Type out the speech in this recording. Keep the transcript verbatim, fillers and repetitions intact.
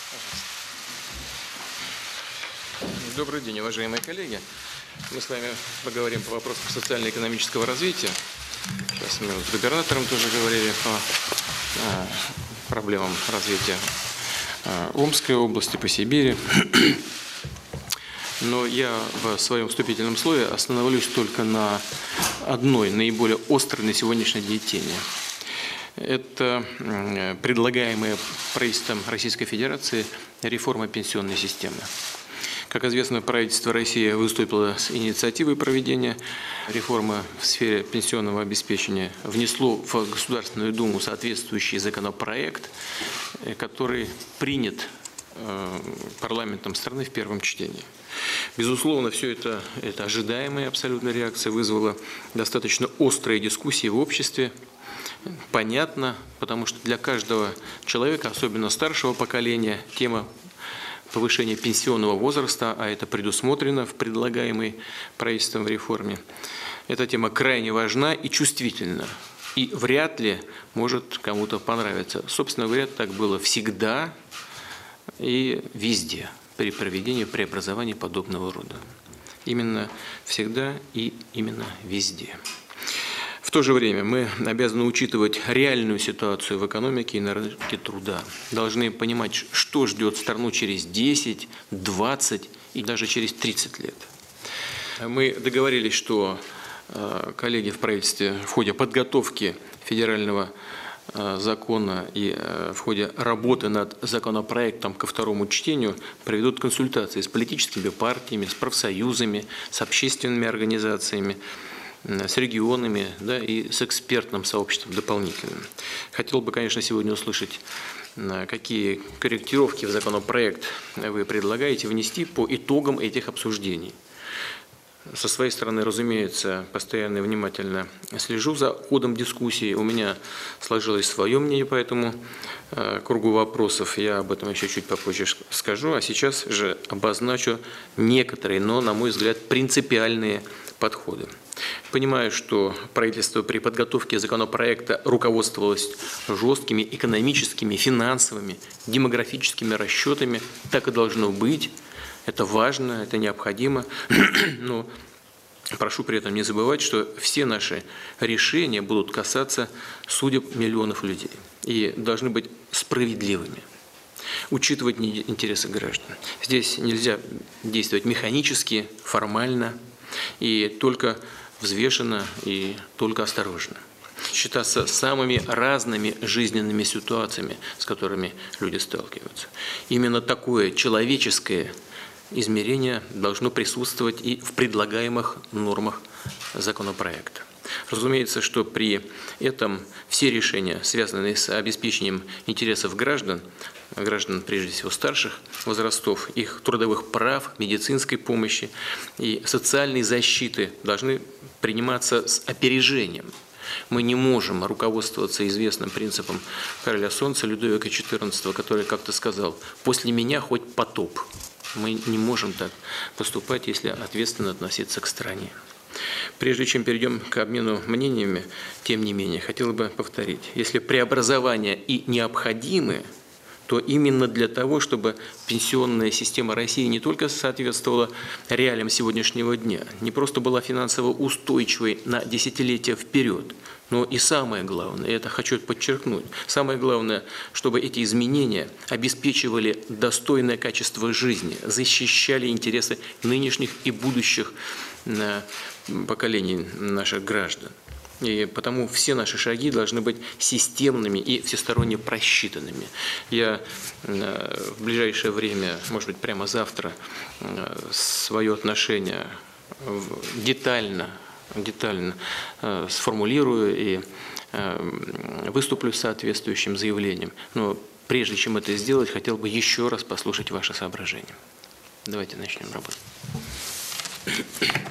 Добрый день, уважаемые коллеги. Мы с вами поговорим по вопросам социально-экономического развития. Сейчас мы с губернатором тоже говорили по а, проблемам развития а, Омской области, по Сибири. Но я в своем вступительном слове остановлюсь только на одной, наиболее острой на сегодняшний день теме. Это предлагаемая правительством Российской Федерации реформа пенсионной системы. Как известно, правительство России выступило с инициативой проведения реформы в сфере пенсионного обеспечения, внесло в Государственную Думу соответствующий законопроект, который принят парламентом страны в первом чтении. Безусловно, все это, это ожидаемая абсолютно реакция, вызвала достаточно острые дискуссии в обществе. Понятно, потому что для каждого человека, особенно старшего поколения, тема повышения пенсионного возраста, а это предусмотрено в предлагаемой правительством реформе, эта тема крайне важна и чувствительна. И вряд ли может кому-то понравиться. Собственно говоря, так было всегда и везде при проведении преобразований подобного рода. Именно всегда и именно везде. В то же время мы обязаны учитывать реальную ситуацию в экономике и на рынке труда. Должны понимать, что ждет страну через десять, двадцать и даже через тридцать лет. Мы договорились, что коллеги в правительстве в ходе подготовки федерального закона и в ходе работы над законопроектом ко второму чтению проведут консультации с политическими партиями, с профсоюзами, с общественными организациями, с регионами, да, и с экспертным сообществом дополнительно. Хотел бы, конечно, сегодня услышать, какие корректировки в законопроект вы предлагаете внести по итогам этих обсуждений. Со своей стороны, разумеется, постоянно и внимательно слежу за ходом дискуссии. У меня сложилось свое мнение по этому кругу вопросов. Я об этом еще чуть попозже скажу. А сейчас же обозначу некоторые, но, на мой взгляд, принципиальные подходы. Понимаю, что правительство при подготовке законопроекта руководствовалось жесткими экономическими, финансовыми, демографическими расчетами. Так и должно быть. Это важно, это необходимо. Но прошу при этом не забывать, что все наши решения будут касаться судеб миллионов людей и должны быть справедливыми, учитывать интересы граждан. Здесь нельзя действовать механически, формально и только взвешенно и только осторожно. Считаться самыми разными жизненными ситуациями, с которыми люди сталкиваются. Именно такое человеческое измерение должно присутствовать и в предлагаемых нормах законопроекта. Разумеется, что при этом все решения, связанные с обеспечением интересов граждан, граждан прежде всего старших возрастов, их трудовых прав, медицинской помощи и социальной защиты, должны приниматься с опережением. Мы не можем руководствоваться известным принципом короля солнца Людовика четырнадцатого, который как-то сказал: «После меня хоть потоп». Мы не можем так поступать, если ответственно относиться к стране. Прежде чем перейдем к обмену мнениями, тем не менее, хотел бы повторить, если преобразования и необходимы, то именно для того, чтобы пенсионная система России не только соответствовала реалиям сегодняшнего дня, не просто была финансово устойчивой на десятилетия вперед, но и самое главное, это хочу подчеркнуть, самое главное, чтобы эти изменения обеспечивали достойное качество жизни, защищали интересы нынешних и будущих поколений наших граждан. И потому все наши шаги должны быть системными и всесторонне просчитанными. Я в ближайшее время, может быть, прямо завтра, свое отношение детально, детально сформулирую и выступлю с соответствующим заявлением. Но прежде чем это сделать, хотел бы еще раз послушать ваши соображения. Давайте начнем работу.